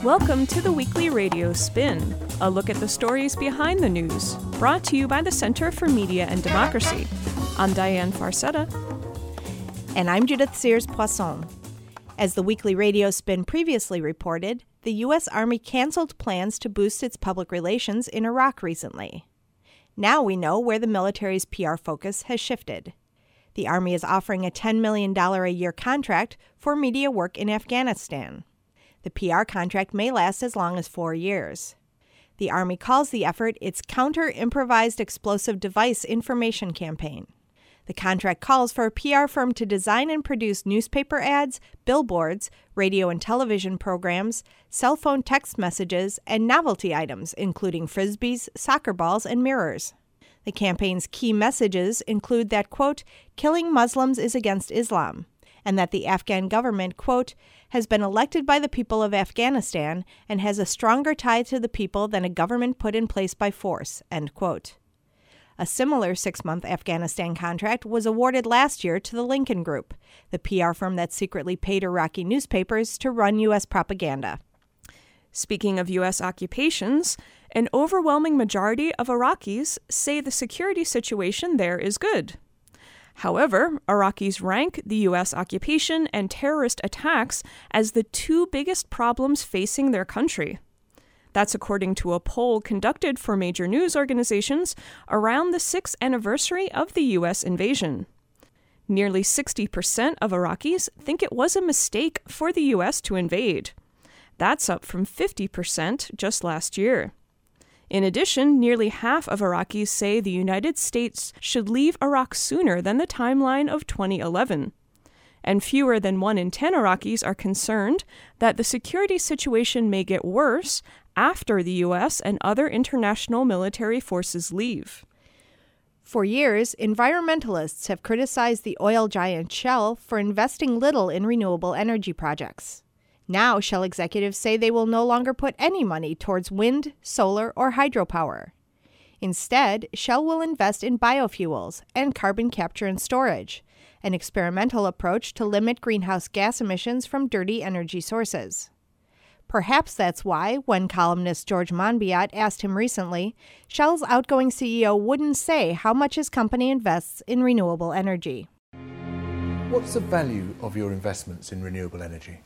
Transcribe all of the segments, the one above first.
Welcome to the weekly Radio Spin, a look at the stories behind the news, brought to you by the Center for Media and Democracy. I'm Diane Farcetta. And I'm Judith Sears-Poisson. As the weekly Radio Spin previously reported, the U.S. Army canceled plans to boost its public relations in Iraq recently. Now we know where the military's PR focus has shifted. The Army is offering a $10 million a year contract for media work in Afghanistan. The PR contract may last as long as 4 years. The Army calls the effort its Counter-Improvised Explosive Device Information Campaign. The contract calls for a PR firm to design and produce newspaper ads, billboards, radio and television programs, cell phone text messages, and novelty items, including frisbees, soccer balls, and mirrors. The campaign's key messages include that, quote, killing Muslims is against Islam, and that the Afghan government, quote, has been elected by the people of Afghanistan and has a stronger tie to the people than a government put in place by force, end quote. A similar 6-month Afghanistan contract was awarded last year to the Lincoln Group, the PR firm that secretly paid Iraqi newspapers to run U.S. propaganda. Speaking of U.S. occupations, an overwhelming majority of Iraqis say the security situation there is good. However, Iraqis rank the U.S. occupation and terrorist attacks as the two biggest problems facing their country. That's according to a poll conducted for major news organizations around the 6th anniversary of the U.S. invasion. Nearly 60% of Iraqis think it was a mistake for the U.S. to invade. That's up from 50% just last year. In addition, nearly half of Iraqis say the United States should leave Iraq sooner than the timeline of 2011. And fewer than 1 in 10 Iraqis are concerned that the security situation may get worse after the U.S. and other international military forces leave. For years, environmentalists have criticized the oil giant Shell for investing little in renewable energy projects. Now, Shell executives say they will no longer put any money towards wind, solar, or hydropower. Instead, Shell will invest in biofuels and carbon capture and storage, an experimental approach to limit greenhouse gas emissions from dirty energy sources. Perhaps that's why, when columnist George Monbiot asked him recently, Shell's outgoing CEO wouldn't say how much his company invests in renewable energy. What's the value of your investments in renewable energy?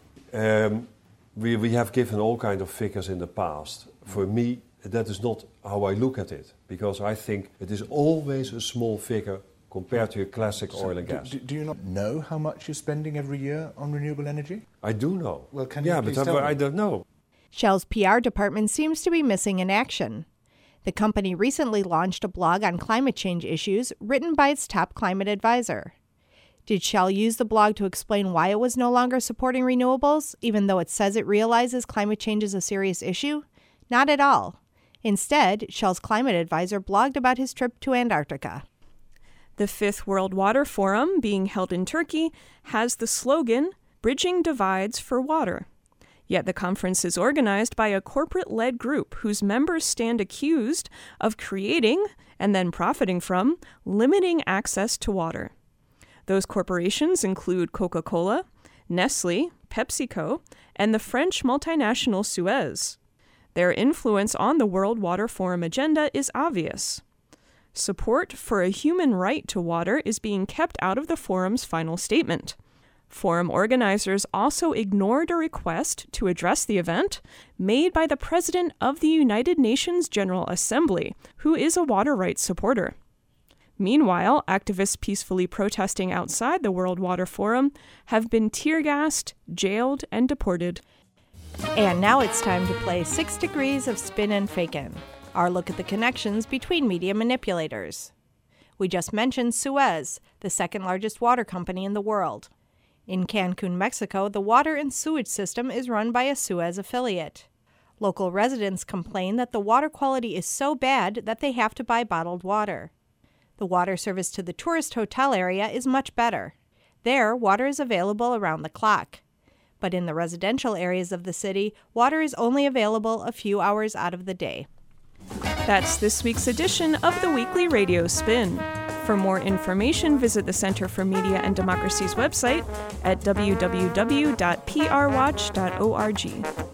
We have given all kinds of figures in the past. For me, that is not how I look at it, because I think it is always a small figure compared to your classic oil and gas. Do you not know how much you're spending every year on renewable energy? I do know. Well, can you please tell me? I don't know. Shell's PR department seems to be missing in action. The company recently launched a blog on climate change issues written by its top climate advisor. Did Shell use the blog to explain why it was no longer supporting renewables, even though it says it realizes climate change is a serious issue? Not at all. Instead, Shell's climate advisor blogged about his trip to Antarctica. The 5th World Water Forum, being held in Turkey, has the slogan, Bridging Divides for Water. Yet the conference is organized by a corporate-led group whose members stand accused of creating, and then profiting from, limiting access to water. Those corporations include Coca-Cola, Nestle, PepsiCo, and the French multinational Suez. Their influence on the World Water Forum agenda is obvious. Support for a human right to water is being kept out of the forum's final statement. Forum organizers also ignored a request to address the event made by the President of the United Nations General Assembly, who is a water rights supporter. Meanwhile, activists peacefully protesting outside the World Water Forum have been tear-gassed, jailed, and deported. And now it's time to play 6 Degrees of Spin and Fakin', our look at the connections between media manipulators. We just mentioned Suez, the second largest water company in the world. In Cancun, Mexico, the water and sewage system is run by a Suez affiliate. Local residents complain that the water quality is so bad that they have to buy bottled water. The water service to the tourist hotel area is much better. There, water is available around the clock. But in the residential areas of the city, water is only available a few hours out of the day. That's this week's edition of the Weekly Radio Spin. For more information, visit the Center for Media and Democracy's website at www.prwatch.org.